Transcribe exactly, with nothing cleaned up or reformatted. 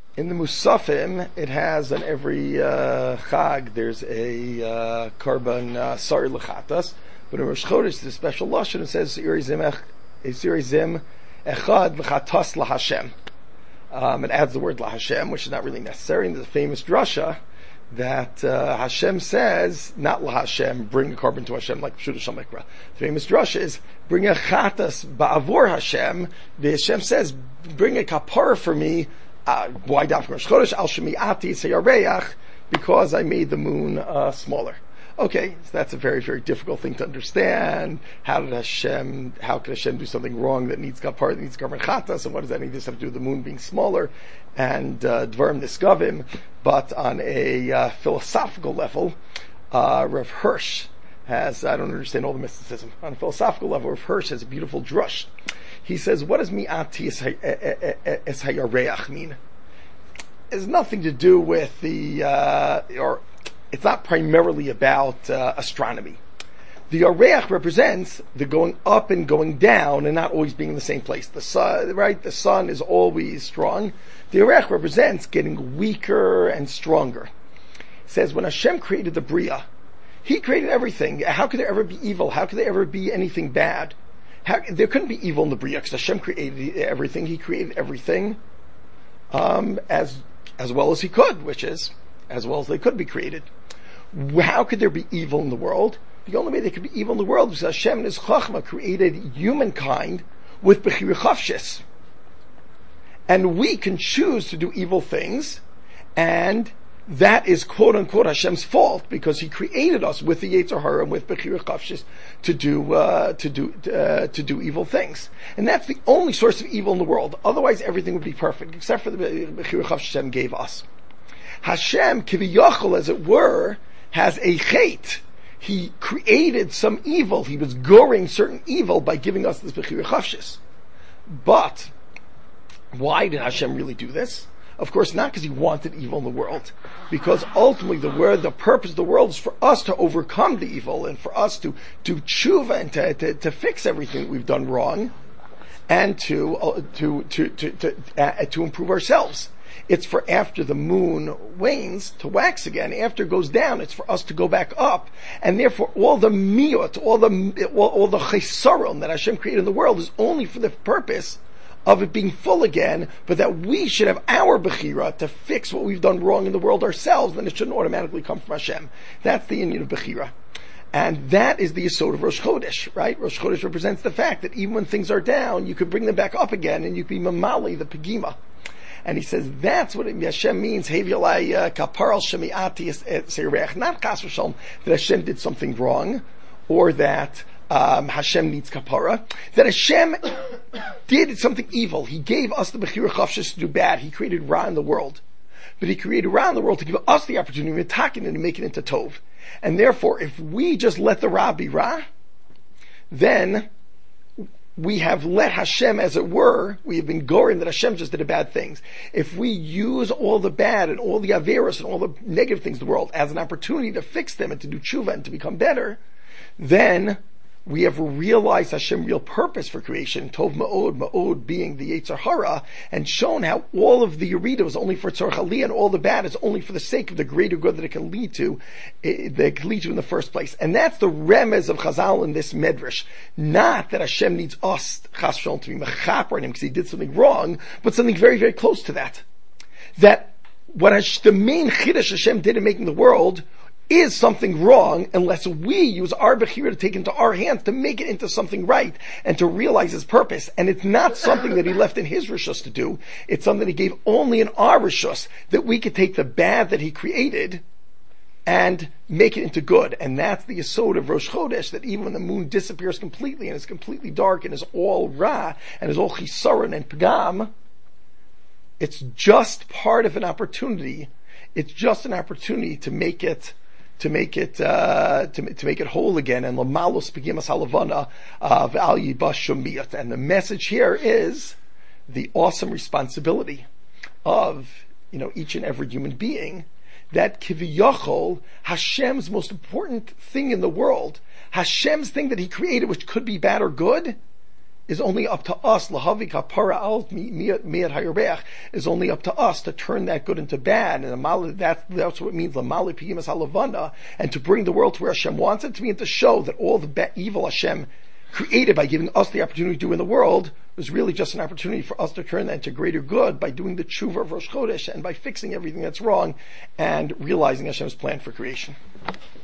In the Musafim, it has on every uh, Chag, there's a uh, Karban uh, Sari L'chatas, but in Rosh Chodesh, there's a special Lashon, it says, Siri Zim Echad L'chatas L'Hashem. Um, it adds the word LaHashem, which is not really necessary. And there's a famous drasha that uh, Hashem says, not LaHashem, bring a carbon to Hashem, like Pshuta Shal Mikra. The famous drasha is, bring a chatas ba'avor Hashem. The Hashem says, bring a kapara for me. Uh, why down from Rosh Chodesh? Al shemi'ati seyareach, because I made the moon uh, smaller. Okay, so that's a very, very difficult thing to understand. How did Hashem, how could Hashem do something wrong that needs kapara, that needs carbon chatas, and what does that need? This have to do with the moon being smaller, and uh, dvarim nisgavim. But on a uh, philosophical level, uh, Rav Hirsch has, I don't understand all the mysticism. On a philosophical level, Rav Hirsch has a beautiful drush. He says, what does mi'ati es hayareach mean? It has nothing to do with the, uh, or it's not primarily about uh, astronomy. The Yareach represents the going up and going down and not always being in the same place. The sun, right? The sun is always strong. The Yareach represents getting weaker and stronger. It says when Hashem created the Bria, He created everything. How could there ever be evil? How could there ever be anything bad? How, there couldn't be evil in the Bria because Hashem created everything. He created everything um, as as well as He could, which is as well as they could be created. How could there be evil in the world? The only way there could be evil in the world is Hashem and His Chachma created humankind with Bechira Chavshis. And we can choose to do evil things, and that is quote unquote Hashem's fault because He created us with the Yetzer Hara and with Bechira Chavshis to do uh, to do uh, to do evil things. And that's the only source of evil in the world. Otherwise everything would be perfect, except for the Bechira Chavshis Hashem gave us. Hashem, Kiviyachol, as it were, has a chait. He created some evil. He was goring certain evil by giving us this Bechira Chavshis. But why did Hashem really do this? Of course, not because He wanted evil in the world. Because ultimately the word, the purpose of the world is for us to overcome the evil and for us to, to tshuva and to, to, to fix everything that we've done wrong and to, uh, to, to, to, to, uh, to improve ourselves. It's for after the moon wanes to wax again. After it goes down, it's for us to go back up. And therefore, all the miyot, all the all, all the chesaron that Hashem created in the world is only for the purpose of it being full again, but that we should have our bechira to fix what we've done wrong in the world ourselves, then it shouldn't automatically come from Hashem. That's the union of bechira. And that is the yesod of Rosh Chodesh, right? Rosh Chodesh represents the fact that even when things are down, you could bring them back up again and you could be mamali, the pegima. And he says that's what Hashem means. Kaparal shemi'ati, not chas v'shalom that Hashem did something wrong, or that um, Hashem needs kapara. That Hashem did something evil. He gave us the bechira chavshis to do bad. He created Ra in the world, but He created Ra in the world to give us the opportunity to attack it and to make it into Tov. And therefore, if we just let the Ra be Ra, then we have let Hashem, as it were, we have been goring that Hashem just did bad things. If we use all the bad and all the averos and all the negative things in the world as an opportunity to fix them and to do tshuva and to become better, then we have realized Hashem's real purpose for creation, Tov Ma'od, Ma'od being the Yetzer Hara, and shown how all of the Yerida was only for Tzorach Aliyah and all the bad is only for the sake of the greater good that it can lead to, it, that it can lead to in the first place. And that's the remez of Chazal in this Medrash. Not that Hashem needs us, Chas Shalom, to be mechaper on Him because He did something wrong, but something very, very close to that. That what Hashem, the main chiddush Hashem did in making the world is something wrong unless we use our bechira to take into our hands to make it into something right and to realize His purpose. And it's not something that He left in His rishus to do. It's something He gave only in our rishus, that we could take the bad that He created and make it into good. And that's the yesod of Rosh Chodesh, that even when the moon disappears completely and is completely dark and is all Ra and is all chisaron and pagam, it's just part of an opportunity. It's just an opportunity to make it to make it uh, to, to make it whole again. And lamalos begimas halavana of al yibash shumiyat. And the message here is the awesome responsibility of you know each and every human being, that kiviyachol, Hashem's most important thing in the world, Hashem's thing that He created, which could be bad or good, is only up to us. Lahavi kapara al miyad hayarbeach is only up to us to turn that good into bad, and that's that's what it means. Lamali pigimas halavana, and to bring the world to where Hashem wants it to be, and to show that all the evil Hashem created by giving us the opportunity to do in the world was really just an opportunity for us to turn that into greater good by doing the tshuva of Rosh Chodesh and by fixing everything that's wrong and realizing Hashem's plan for creation.